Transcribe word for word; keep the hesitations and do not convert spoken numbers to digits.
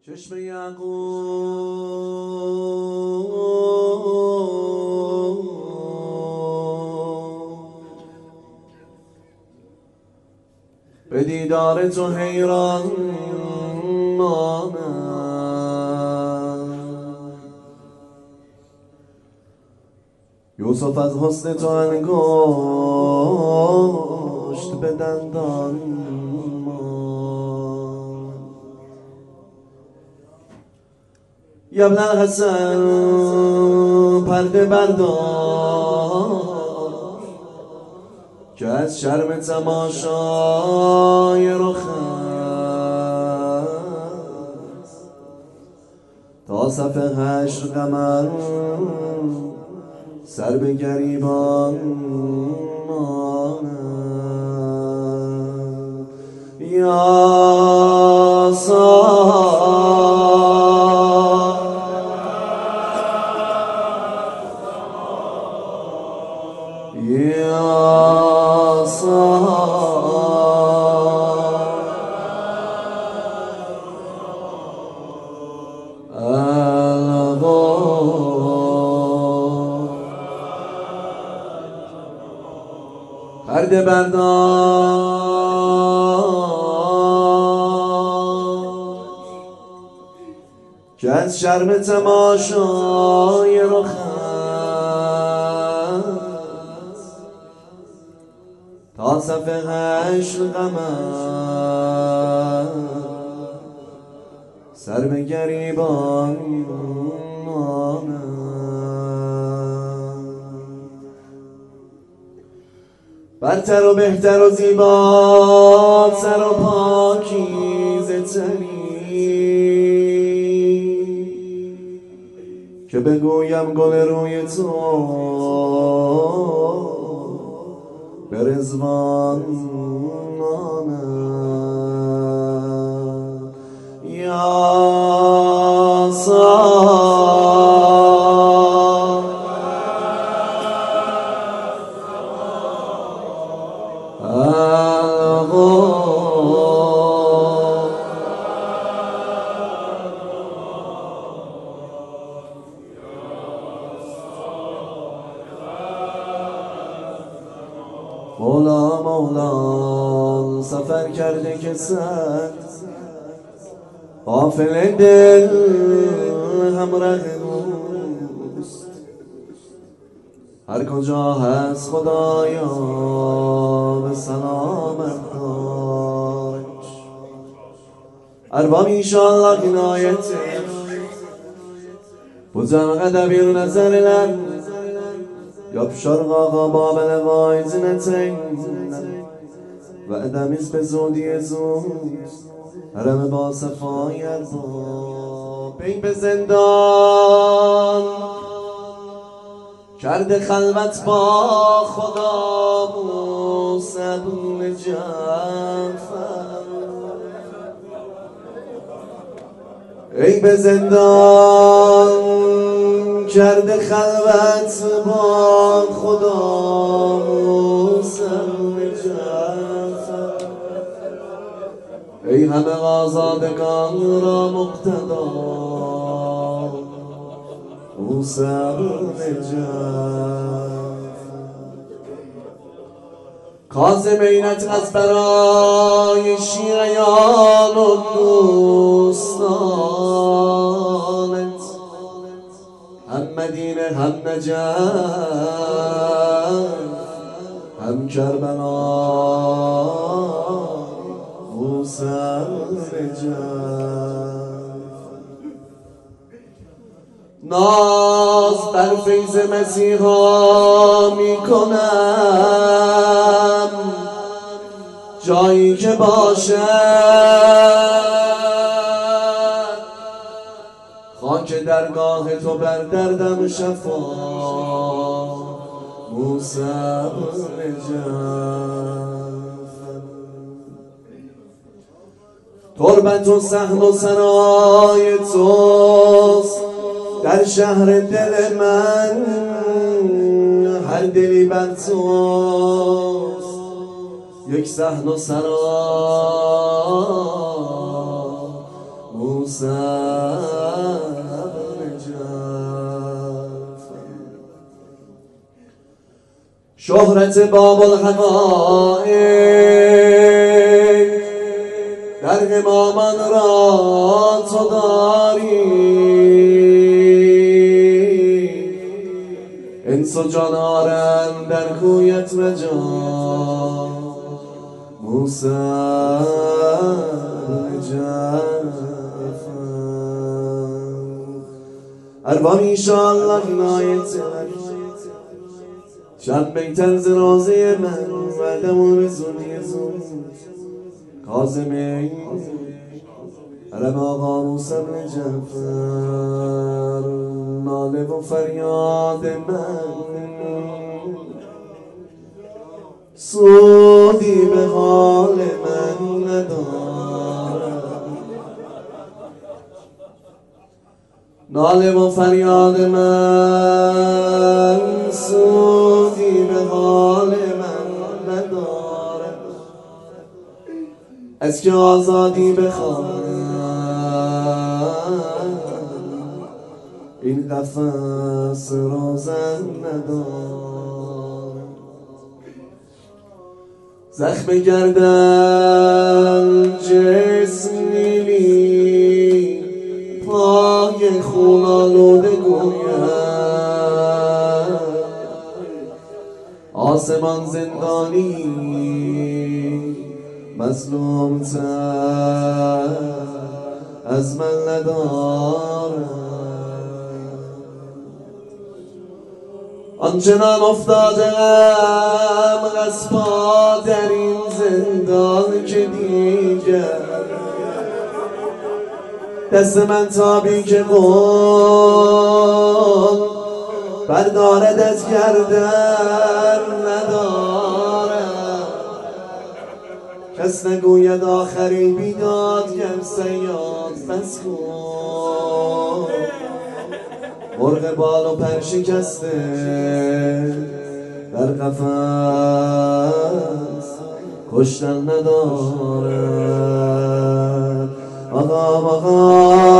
چشم یعقوب به دیدار تو حیران مانم، یوسف از حسن تو انگشت به دندان یا ابن الحسن پرده بردار که از شرم تماشای رخت تا صف حشر قمر سر به گریبان مانم. یا صاحب یا صاحب الغور پرده بردار که از شرم تماشای رخت تا صف حشر قمر سر به گریبان مانم. برتر و بهتر و زیباتر و پاکیزه تری که بگویم گل روی تو به رضوان مانم. یا صاحب الغور مولا مولا سفر کرده که سر غافل دل همراه اوست، هر کجا هست خدایا به سلامت داشت. ارباب ایشالله عنایته بزن قدبیر نظر لن یبشر آقا بابل وایزنتین و ادمیز به زودی زود حرم با صفای ارباب. بین به زندان کرده خلوت با خدا موسی بن جعفر. ای به زندان کرده خلوت با خدا موسی بن جعفر. ای همه آزادگان را مقتدا موسی بن جعفر. کاظم عینت از برای شیعیان و دوستانت هم مدینه هم نجف هم کربلا موسی بن جعفر. ناز بر فیض مسیحا می کنم جایی که باشد خاک درگاه تو بر دردم شفا موسی بن جعفر. تربت و صحن و سرای توست در شهر دل من، هر دلی بر توست یک صحن و سرا موسی بن جعفر. شهرت باب الحقائق در امامان را تو داری، انس و جانارن در کویت رجا موسی بن جعفر. ارباب ایشالله عنایت شب بیتن زرازه من و دمون زونی زون کاظمی عرب آقا موسی بن جعفر. ناله و فریاد من سودی به حال من ندارد، ناله و فریاد من سودی به حال من ندارد. از که آزادی بخواهم این قفس روزن ندارد. زخم گردن جسم نیلی پای خون آلوده گوید، آسمان زندانی مظلوم تر از من ندارد. آنچنان افتادم از پا در این زندان که دیگر دست من تابی که قول بردارد از گردن ندارد. کس نگوید آخری بیدادگر صیاد بس کن، مرغ بال و پر شکسته در قفس کشتن ندارد. آقا آقا